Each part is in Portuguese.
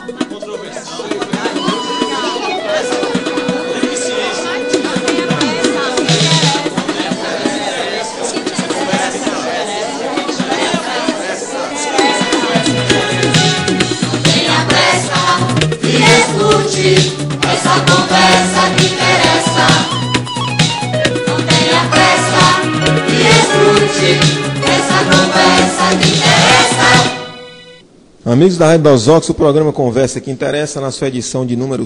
Essa conversa que interessa. Não tenha pressa e escute essa conversa que interessa. Amigos da Rádio dos Ox, o programa Conversa que Interessa na sua edição de número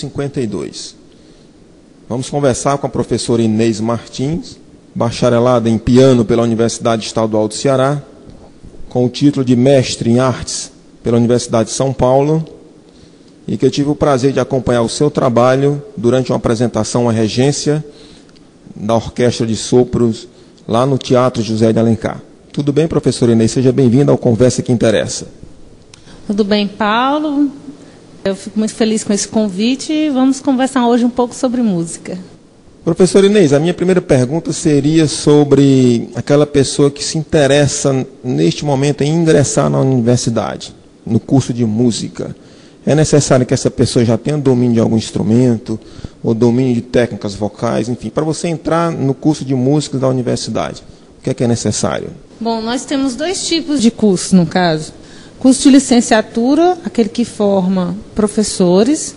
152. Vamos conversar com a professora Inês Martins, bacharelada em piano pela Universidade Estadual do Ceará, com o título de mestre em artes pela Universidade de São Paulo, e que eu tive o prazer de acompanhar o seu trabalho durante uma apresentação à regência da Orquestra de Sopros, lá no Teatro José de Alencar. Tudo bem, professora Inês? Seja bem-vinda ao Conversa que Interessa. Tudo bem, Paulo? Eu fico muito feliz com esse convite e vamos conversar hoje um pouco sobre música. Professora Inês, a minha primeira pergunta seria sobre aquela pessoa que se interessa neste momento em ingressar na universidade, no curso de música. É necessário que essa pessoa já tenha domínio de algum instrumento, ou domínio de técnicas vocais, enfim, para você entrar no curso de música da universidade. O que é necessário? Bom, nós temos dois tipos de curso, no caso. Curso de licenciatura, aquele que forma professores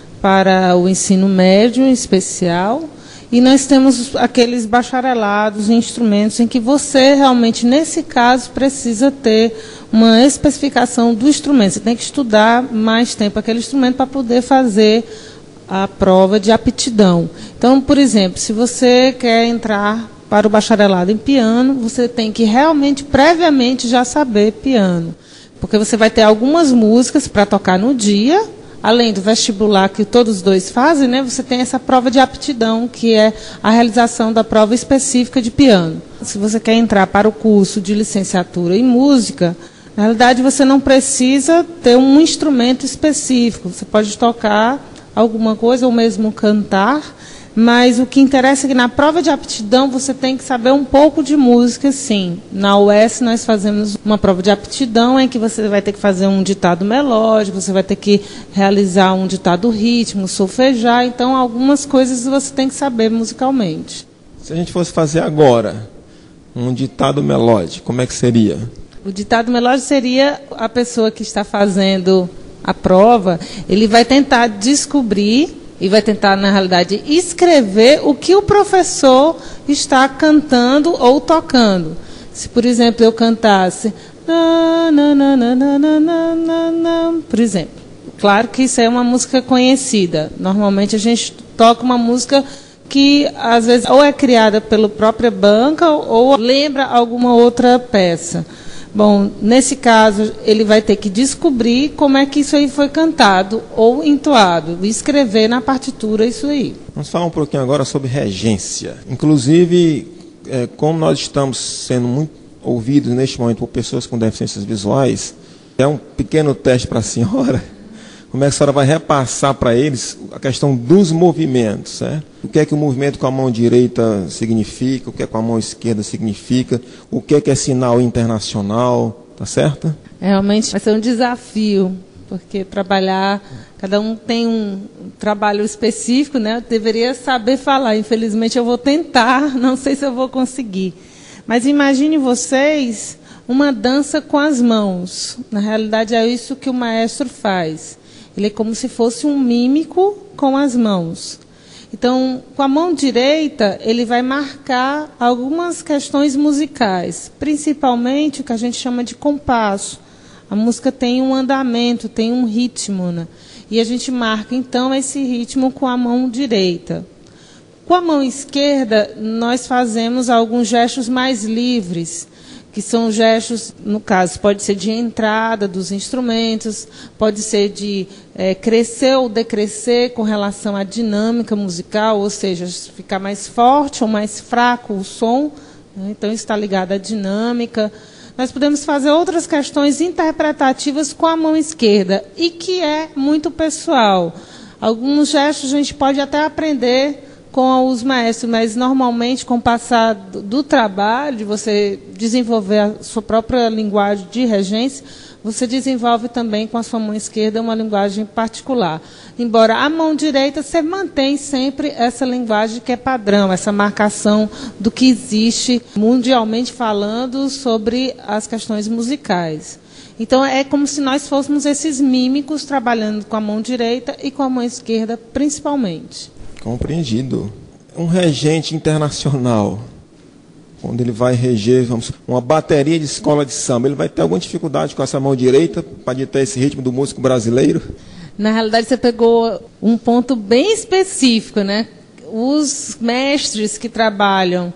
para o ensino médio em especial, e nós temos aqueles bacharelados em instrumentos em que você realmente, nesse caso, precisa ter uma especificação do instrumento. Você tem que estudar mais tempo aquele instrumento para poder fazer a prova de aptidão. Então, por exemplo, se você quer entrar para o bacharelado em piano, você tem que realmente, previamente, já saber piano. Porque você vai ter algumas músicas para tocar no dia, além do vestibular que todos os dois fazem, né, você tem essa prova de aptidão, que é a realização da prova específica de piano. Se você quer entrar para o curso de licenciatura em música, na realidade você não precisa ter um instrumento específico. Você pode tocar alguma coisa ou mesmo cantar, mas o que interessa é que na prova de aptidão você tem que saber um pouco de música, sim. Na UES nós fazemos uma prova de aptidão em que você vai ter que fazer um ditado melódico, você vai ter que realizar um ditado rítmico, solfejar, então algumas coisas você tem que saber musicalmente. Se a gente fosse fazer agora um ditado melódico, como é que seria? O ditado melódico seria a pessoa que está fazendo a prova, ele vai tentar descobrir e vai tentar, na realidade, escrever o que o professor está cantando ou tocando. Se, por exemplo, eu cantasse... por exemplo. Claro que isso é uma música conhecida. Normalmente a gente toca uma música que, às vezes, ou é criada pela própria banca ou lembra alguma outra peça. Bom, nesse caso, ele vai ter que descobrir como é que isso aí foi cantado ou entoado, escrever na partitura isso aí. Vamos falar um pouquinho agora sobre regência. Inclusive, como nós estamos sendo muito ouvidos neste momento por pessoas com deficiências visuais, é um pequeno teste para a senhora. Como é que a senhora vai repassar para eles a questão dos movimentos, certo? O que é que o movimento com a mão direita significa, o que é com a mão esquerda significa, o que é sinal internacional, tá certo? Realmente vai ser um desafio, porque cada um tem um trabalho específico, né? Eu deveria saber falar, infelizmente eu vou tentar, não sei se eu vou conseguir. Mas imagine vocês uma dança com as mãos. Na realidade é isso que o maestro faz. Ele é como se fosse um mímico com as mãos. Então, com a mão direita, ele vai marcar algumas questões musicais, principalmente o que a gente chama de compasso. A música tem um andamento, tem um ritmo, né? E a gente marca, então, esse ritmo com a mão direita. Com a mão esquerda, nós fazemos alguns gestos mais livres, que são gestos, no caso, pode ser de entrada dos instrumentos, pode ser de crescer ou decrescer com relação à dinâmica musical, ou seja, ficar mais forte ou mais fraco o som, né? Então está ligado à dinâmica. Nós podemos fazer outras questões interpretativas com a mão esquerda, e que é muito pessoal. Alguns gestos a gente pode até aprender com os maestros, mas normalmente com o passar do trabalho, de você desenvolver a sua própria linguagem de regência, você desenvolve também com a sua mão esquerda uma linguagem particular. Embora a mão direita, você mantém sempre essa linguagem que é padrão, essa marcação do que existe mundialmente falando sobre as questões musicais. Então, é como se nós fôssemos esses mímicos trabalhando com a mão direita e com a mão esquerda, principalmente. Compreendido. Um regente internacional, quando ele vai reger uma bateria de escola de samba, ele vai ter alguma dificuldade com essa mão direita para ditar esse ritmo do músico brasileiro? Na realidade, você pegou um ponto bem específico, né? Os mestres que trabalham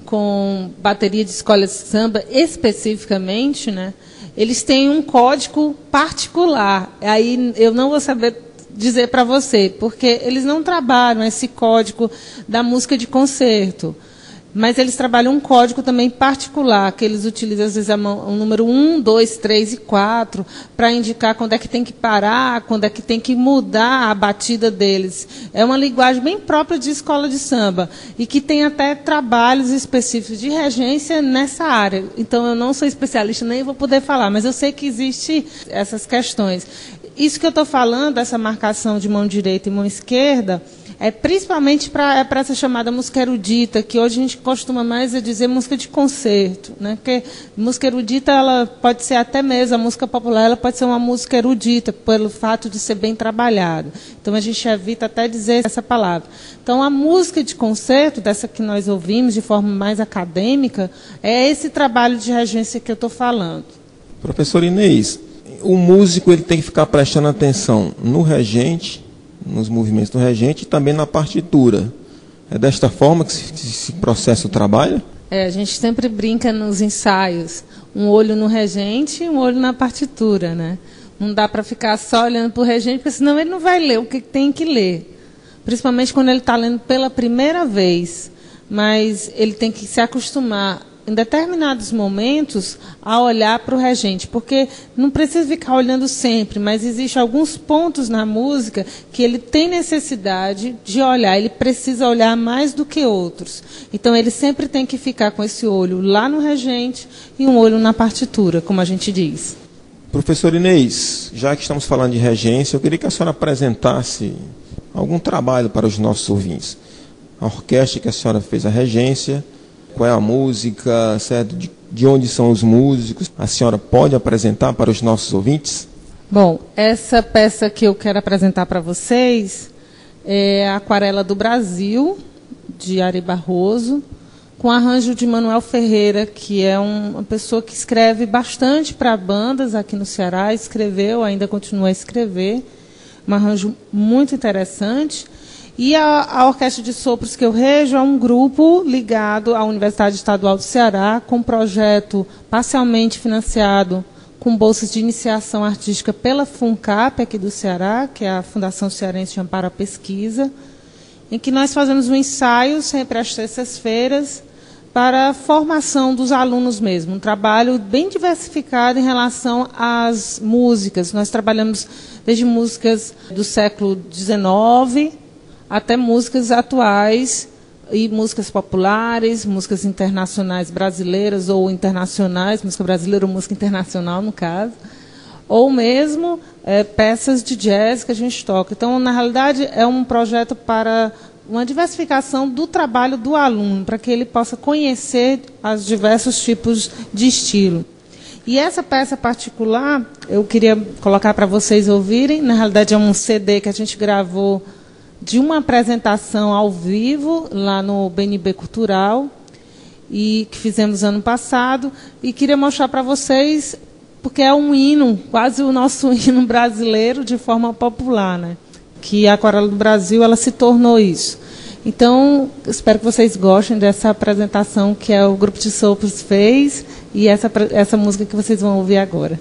com bateria de escola de samba, especificamente, né? Eles têm um código particular. Aí eu não vou saber dizer para você, porque eles não trabalham esse código da música de concerto. Mas eles trabalham um código também particular, que eles utilizam, às vezes, o número 1, 2, 3 e 4, para indicar quando é que tem que parar, quando é que tem que mudar a batida deles. É uma linguagem bem própria de escola de samba, e que tem até trabalhos específicos de regência nessa área. Então, eu não sou especialista, nem vou poder falar, mas eu sei que existem essas questões. Isso que eu estou falando, essa marcação de mão direita e mão esquerda, é principalmente para essa chamada música erudita, que hoje a gente costuma mais dizer música de concerto, né? Porque música erudita, ela pode ser até mesmo, a música popular, ela pode ser uma música erudita, pelo fato de ser bem trabalhada. Então, a gente evita até dizer essa palavra. Então, a música de concerto, dessa que nós ouvimos de forma mais acadêmica, é esse trabalho de regência que eu estou falando. Professor Inês, o músico ele tem que ficar prestando atenção no regente, nos movimentos do regente e também na partitura. É desta forma que se processa o trabalho? A gente sempre brinca nos ensaios, um olho no regente e um olho na partitura, né? Não dá para ficar só olhando para o regente, porque senão ele não vai ler o que tem que ler. Principalmente quando ele está lendo pela primeira vez. Mas ele tem que se acostumar, em determinados momentos, a olhar para o regente, porque não precisa ficar olhando sempre, mas existem alguns pontos na música que ele tem necessidade de olhar, ele precisa olhar mais do que outros. Então, ele sempre tem que ficar com esse olho lá no regente e um olho na partitura, como a gente diz. Professor Inês, já que estamos falando de regência, eu queria que a senhora apresentasse algum trabalho para os nossos ouvintes. A orquestra que a senhora fez a regência, qual é a música, certo? De onde são os músicos? A senhora pode apresentar para os nossos ouvintes? Bom, essa peça que eu quero apresentar para vocês é a Aquarela do Brasil, de Ari Barroso, com arranjo de Manuel Ferreira, que é uma pessoa que escreve bastante para bandas aqui no Ceará, escreveu, ainda continua a escrever, um arranjo muito interessante. E a Orquestra de Sopros que eu rejo é um grupo ligado à Universidade Estadual do Ceará, com um projeto parcialmente financiado com bolsas de iniciação artística pela FUNCAP aqui do Ceará, que é a Fundação Cearense de Amparo à Pesquisa, em que nós fazemos um ensaio sempre às terças-feiras para a formação dos alunos mesmo, um trabalho bem diversificado em relação às músicas. Nós trabalhamos desde músicas do século XIX até músicas atuais e músicas populares, músicas internacionais brasileiras ou internacionais, música brasileira ou música internacional, no caso, ou mesmo peças de jazz que a gente toca. Então, na realidade, é um projeto para uma diversificação do trabalho do aluno, para que ele possa conhecer os diversos tipos de estilo. E essa peça particular, eu queria colocar para vocês ouvirem, na realidade é um CD que a gente gravou de uma apresentação ao vivo lá no BNB Cultural, e que fizemos ano passado, e queria mostrar para vocês, porque é um hino, quase o nosso hino brasileiro de forma popular, né? Que a Aquarela do Brasil ela se tornou isso. Então, espero que vocês gostem dessa apresentação que o Grupo de Sopros fez, e essa música que vocês vão ouvir agora.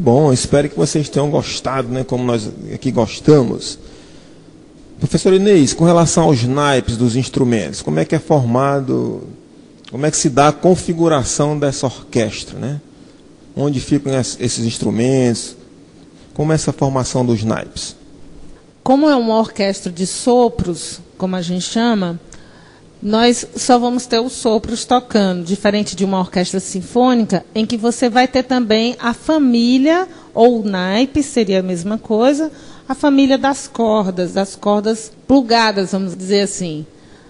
bom, espero que vocês tenham gostado, né, como nós aqui gostamos. Professor Inês, com relação aos naipes dos instrumentos, como é que é formado, como é que se dá a configuração dessa orquestra, né? Onde ficam esses instrumentos, como é essa formação dos naipes? Como é uma orquestra de sopros, como a gente chama, nós só vamos ter os sopros tocando, diferente de uma orquestra sinfônica, em que você vai ter também a família, ou o naipe, seria a mesma coisa, a família das cordas plugadas, vamos dizer assim.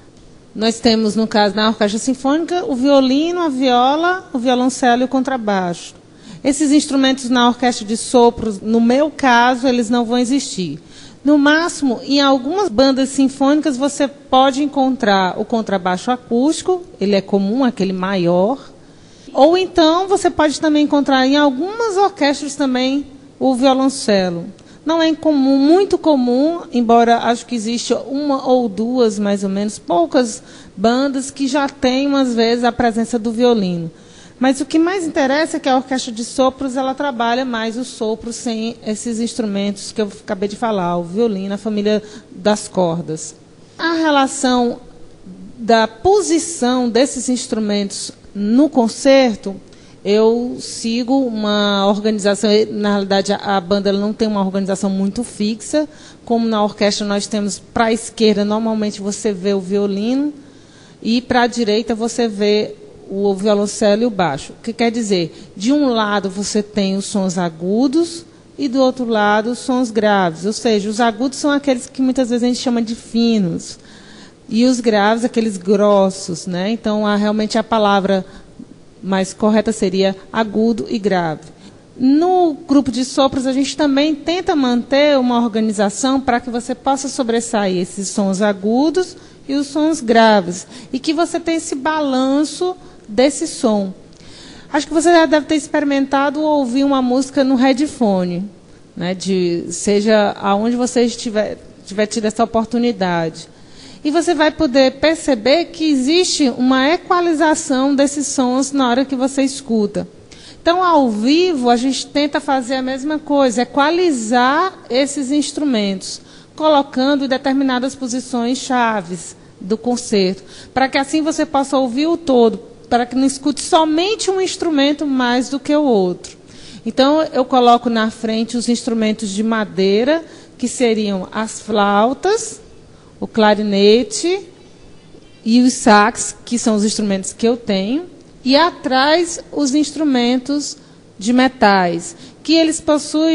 Nós temos, no caso, na orquestra sinfônica, o violino, a viola, o violoncelo e o contrabaixo. Esses instrumentos na orquestra de sopros, no meu caso, eles não vão existir. No máximo, em algumas bandas sinfônicas, você pode encontrar o contrabaixo acústico, ele é comum, aquele maior. Ou então, você pode também encontrar em algumas orquestras também o violoncelo. Não é comum, muito comum, embora acho que existe uma ou duas, mais ou menos, poucas bandas que já têm, às vezes, a presença do violino. Mas o que mais interessa é que a orquestra de sopros, ela trabalha mais o sopro sem esses instrumentos que eu acabei de falar, o violino, a família das cordas. A relação da posição desses instrumentos no concerto, eu sigo uma organização, na realidade a banda ela não tem uma organização muito fixa, como na orquestra nós temos para a esquerda, normalmente você vê o violino, e para a direita você vê o violoncelo e o baixo. O que quer dizer? De um lado você tem os sons agudos e do outro lado os sons graves. Ou seja, os agudos são aqueles que muitas vezes a gente chama de finos. E os graves, aqueles grossos, né? Então, realmente a palavra mais correta seria agudo e grave. No grupo de sopros, a gente também tenta manter uma organização para que você possa sobressair esses sons agudos e os sons graves. E que você tenha esse balanço desse som. Acho que você já deve ter experimentado ouvir uma música no headphone, né, seja aonde você tiver tido essa oportunidade. E você vai poder perceber que existe uma equalização desses sons na hora que você escuta. Então, ao vivo, a gente tenta fazer a mesma coisa, equalizar esses instrumentos, colocando em determinadas posições chaves do concerto, para que assim você possa ouvir o todo, para que não escute somente um instrumento mais do que o outro. Então, eu coloco na frente os instrumentos de madeira, que seriam as flautas, o clarinete e os sax, que são os instrumentos que eu tenho, e atrás os instrumentos de metais, que eles possuem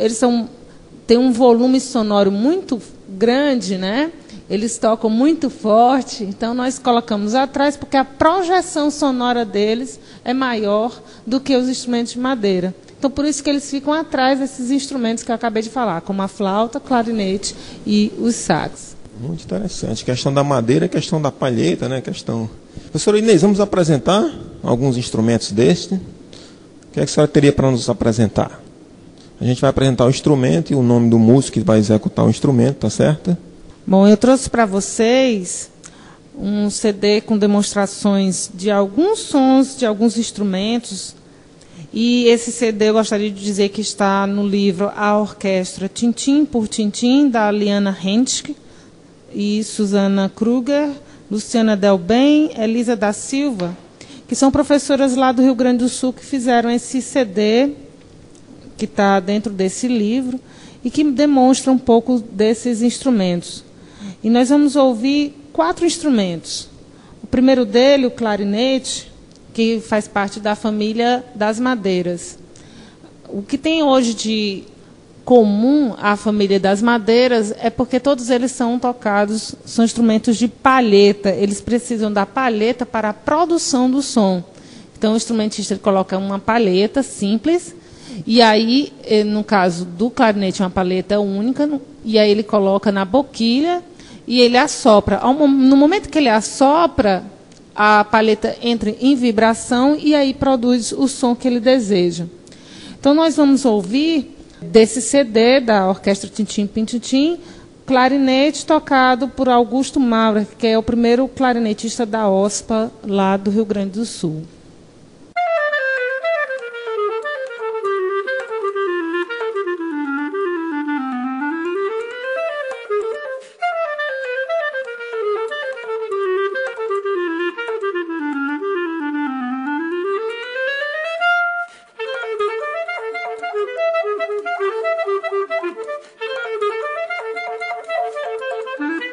têm um volume sonoro muito grande, né? Eles tocam muito forte, então nós colocamos atrás, porque a projeção sonora deles é maior do que os instrumentos de madeira. Então, por isso que eles ficam atrás desses instrumentos que eu acabei de falar, como a flauta, clarinete e os sax. Muito interessante. Questão da madeira, questão da palheta, né? Professora Inês, vamos apresentar alguns instrumentos deste. O que é que a senhora teria para nos apresentar? A gente vai apresentar o instrumento e o nome do músico que vai executar o instrumento, tá certo? Bom, eu trouxe para vocês um CD com demonstrações de alguns sons, de alguns instrumentos. E esse CD eu gostaria de dizer que está no livro A Orquestra Tintim por Tintim, da Liana Henschke e Susana Kruger, Luciana Delbem, Elisa da Silva, que são professoras lá do Rio Grande do Sul que fizeram esse CD, que está dentro desse livro, e que demonstra um pouco desses instrumentos. E nós vamos ouvir 4 instrumentos. O primeiro dele, o clarinete, que faz parte da família das madeiras. O que tem hoje de comum à família das madeiras é porque todos eles são tocados, são instrumentos de palheta. Eles precisam da palheta para a produção do som. Então, o instrumentista coloca uma palheta simples, e aí, no caso do clarinete, uma palheta única, e aí ele coloca na boquilha e ele assopra. No momento que ele assopra, a palheta entra em vibração e aí produz o som que ele deseja. Então, nós vamos ouvir desse CD da Orquestra Tintim Pintintim, clarinete tocado por Augusto Maura, que é o primeiro clarinetista da OSPA lá do Rio Grande do Sul.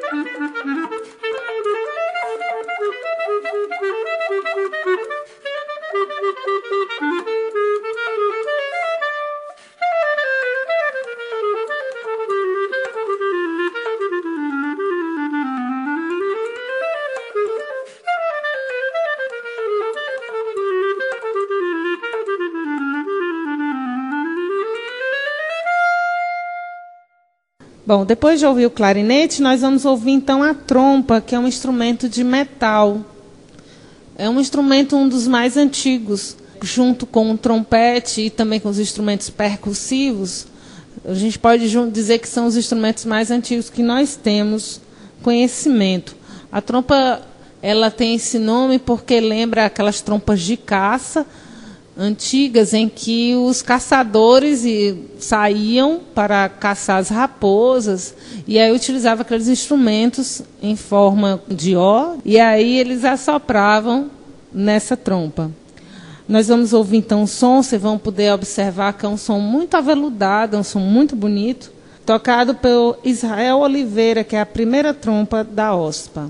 Bom, depois de ouvir o clarinete, nós vamos ouvir então a trompa, que é um instrumento de metal. É um instrumento, um dos mais antigos, junto com o trompete e também com os instrumentos percussivos. A gente pode dizer que são os instrumentos mais antigos que nós temos conhecimento. A trompa, ela tem esse nome porque lembra aquelas trompas de caça antigas em que os caçadores saíam para caçar as raposas e aí utilizavam aqueles instrumentos em forma de O e aí eles assopravam nessa trompa. Nós vamos ouvir então um som, vocês vão poder observar que é um som muito aveludado, é um som muito bonito, tocado pelo Israel Oliveira, que é a primeira trompa da OSPA.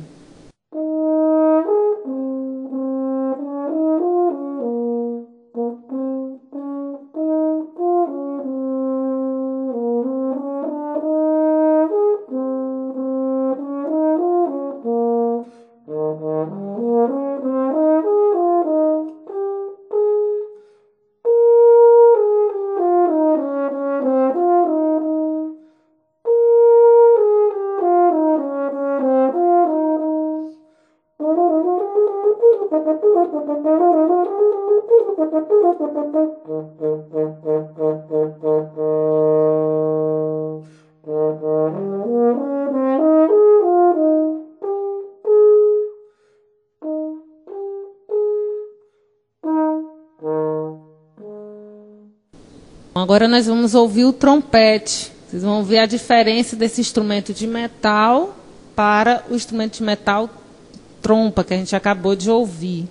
Agora nós vamos ouvir o trompete. Vocês vão ver a diferença desse instrumento de metal para o instrumento de metal trompa, que a gente acabou de ouvir.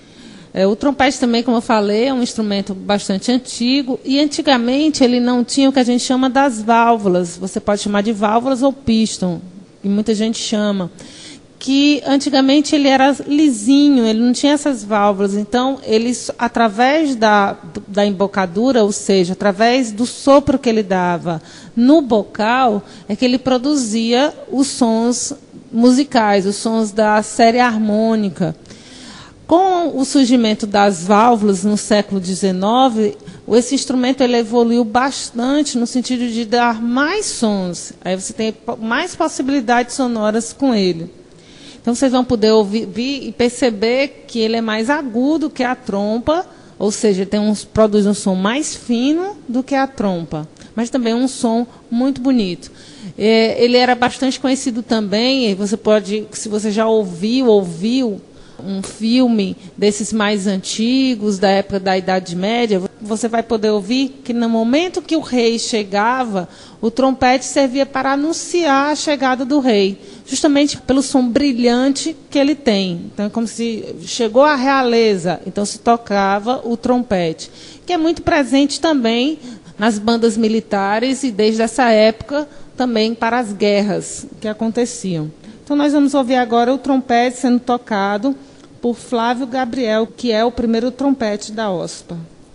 O trompete também, como eu falei, é um instrumento bastante antigo. E antigamente ele não tinha o que a gente chama das válvulas. Você pode chamar de válvulas ou piston, que muita gente chama. Que antigamente ele era lisinho, ele não tinha essas válvulas. Então, ele, através da embocadura, ou seja, através do sopro que ele dava no bocal, é que ele produzia os sons musicais, os sons da série harmônica. Com o surgimento das válvulas no século XIX, esse instrumento ele evoluiu bastante no sentido de dar mais sons. Aí você tem mais possibilidades sonoras com ele. Então, vocês vão poder ouvir e perceber que ele é mais agudo que a trompa, ou seja, produz um som mais fino do que a trompa, mas também um som muito bonito. Ele era bastante conhecido também, se você já ouviu um filme desses mais antigos, da época da Idade Média, você vai poder ouvir que no momento que o rei chegava, o trompete servia para anunciar a chegada do rei, justamente pelo som brilhante que ele tem. Então é como se chegou a realeza, então se tocava o trompete, que é muito presente também nas bandas militares e desde essa época também para as guerras que aconteciam. Então nós vamos ouvir agora o trompete sendo tocado por Flávio Gabriel, que é o primeiro trompete da OSPA.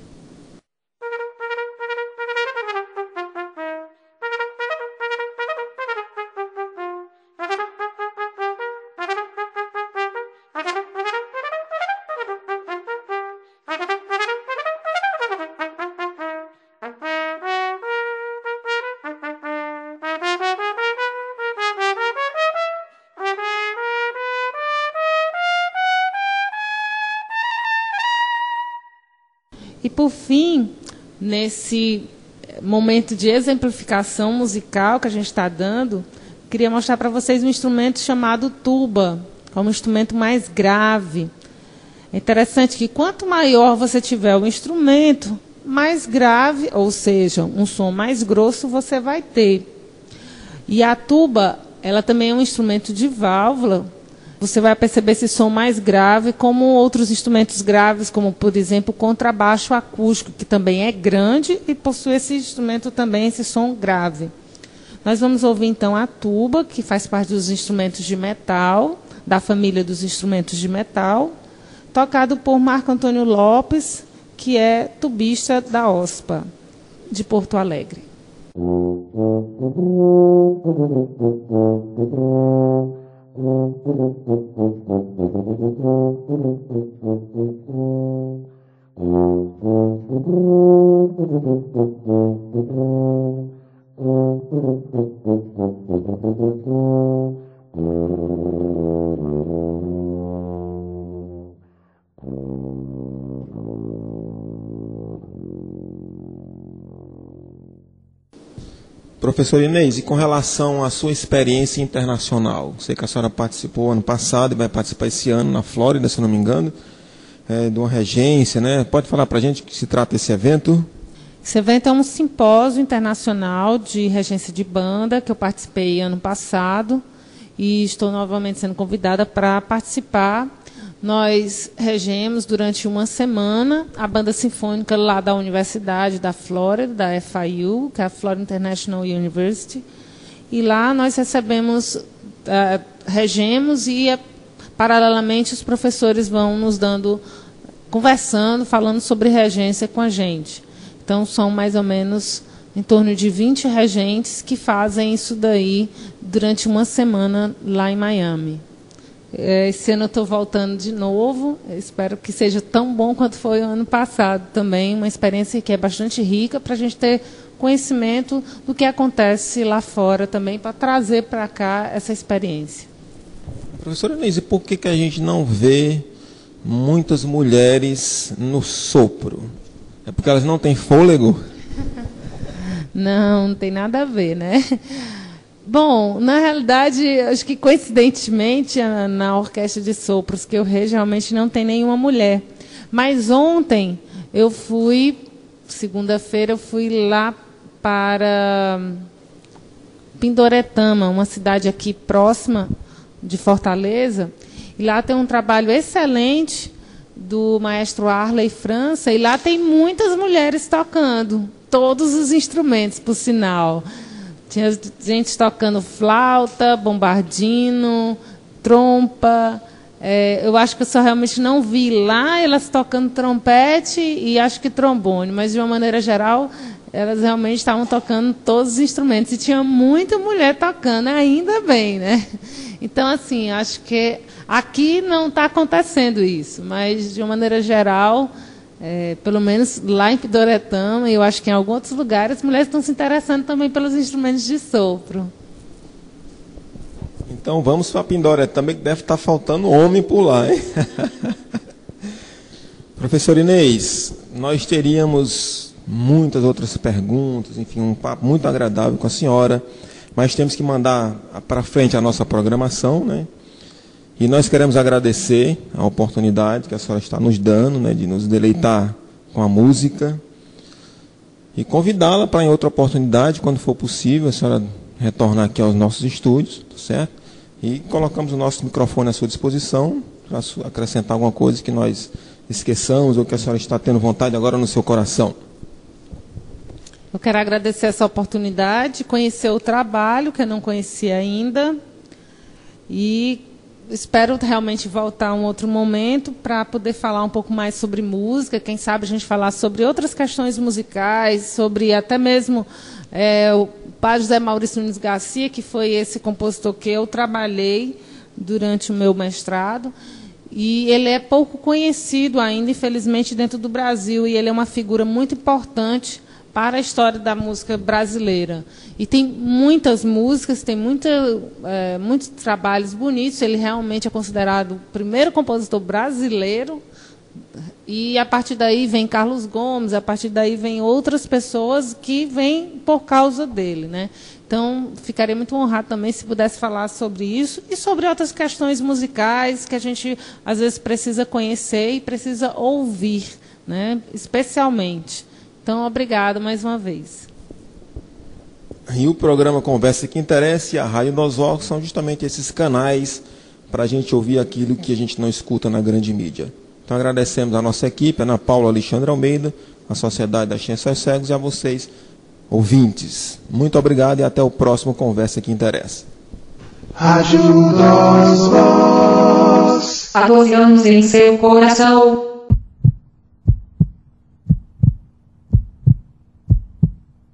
E, por fim, nesse momento de exemplificação musical que a gente está dando, queria mostrar para vocês um instrumento chamado tuba, como um instrumento mais grave. É interessante que quanto maior você tiver o instrumento, mais grave, ou seja, um som mais grosso você vai ter. E a tuba, ela também é um instrumento de válvula. Você vai perceber esse som mais grave, como outros instrumentos graves, como, por exemplo, o contrabaixo acústico, que também é grande e possui esse instrumento também, esse som grave. Nós vamos ouvir então a tuba, que faz parte dos instrumentos de metal, da família dos instrumentos de metal, tocado por Marco Antônio Lopes, que é tubista da OSPA, de Porto Alegre. Professor Inês, e com relação à sua experiência internacional? Sei que a senhora participou ano passado e vai participar esse ano na Flórida, se não me engano, de uma regência, né? Pode falar para a gente que se trata esse evento? Esse evento é um simpósio internacional de regência de banda, que eu participei ano passado e estou novamente sendo convidada para participar. Nós regemos durante uma semana a banda sinfônica lá da Universidade da Flórida, da FIU, que é a Florida International University. E lá nós regemos e, paralelamente, os professores vão nos conversando, falando sobre regência com a gente. Então, são mais ou menos em torno de 20 regentes que fazem isso daí durante uma semana lá em Miami. Esse ano eu estou voltando de novo, espero que seja tão bom quanto foi o ano passado também, uma experiência que é bastante rica para a gente ter conhecimento do que acontece lá fora também, para trazer para cá essa experiência. Professora Inês, e por que a gente não vê muitas mulheres no sopro? É porque elas não têm fôlego? Não tem nada a ver, né? Bom, na realidade, acho que coincidentemente, na orquestra de sopros que eu rejo, realmente não tem nenhuma mulher. Mas ontem, segunda-feira, eu fui lá para Pindoretama, uma cidade aqui próxima de Fortaleza, e lá tem um trabalho excelente do maestro Arley França, e lá tem muitas mulheres tocando, todos os instrumentos, por sinal. Tinha gente tocando flauta, bombardino, trompa. Eu acho que eu só realmente não vi lá elas tocando trompete e acho que trombone, mas de uma maneira geral, elas realmente estavam tocando todos os instrumentos. E tinha muita mulher tocando, ainda bem, né? Então, assim, acho que aqui não está acontecendo isso, mas de uma maneira geral, pelo menos lá em Pindoretama, e eu acho que em alguns outros lugares, as mulheres estão se interessando também pelos instrumentos de sopro. Então vamos para Pindoretama, que deve estar faltando homem por lá, hein? Professor Inês, nós teríamos muitas outras perguntas, enfim, um papo muito agradável com a senhora, mas temos que mandar para frente a nossa programação, né? E nós queremos agradecer a oportunidade que a senhora está nos dando, né, de nos deleitar com a música e convidá-la para, em outra oportunidade, quando for possível, a senhora retornar aqui aos nossos estúdios, tá certo? E colocamos o nosso microfone à sua disposição para acrescentar alguma coisa que nós esqueçamos ou que a senhora está tendo vontade agora no seu coração. Eu quero agradecer essa oportunidade, conhecer o trabalho, que eu não conhecia ainda, e espero realmente voltar a um outro momento para poder falar um pouco mais sobre música, quem sabe a gente falar sobre outras questões musicais, sobre até mesmo o padre José Maurício Nunes Garcia, que foi esse compositor que eu trabalhei durante o meu mestrado, e ele é pouco conhecido ainda, infelizmente, dentro do Brasil, e ele é uma figura muito importante para a história da música brasileira. E tem muitas músicas, tem muitos trabalhos bonitos. Ele realmente é considerado o primeiro compositor brasileiro. E a partir daí vem Carlos Gomes, a partir daí vem outras pessoas que vêm por causa dele, né? Então, ficaria muito honrado também se pudesse falar sobre isso e sobre outras questões musicais que a gente, às vezes, precisa conhecer e precisa ouvir, né? Especialmente. Então, obrigado mais uma vez. E o programa Conversa que Interessa e a Rádio dos Ocos são justamente esses canais para a gente ouvir aquilo que a gente não escuta na grande mídia. Então, agradecemos a nossa equipe, Ana Paula Alexandre Almeida, a Sociedade das Ciências Cegos e a vocês, ouvintes. Muito obrigado e até o próximo Conversa que Interessa. Ajuda-os, 14 anos em seu coração.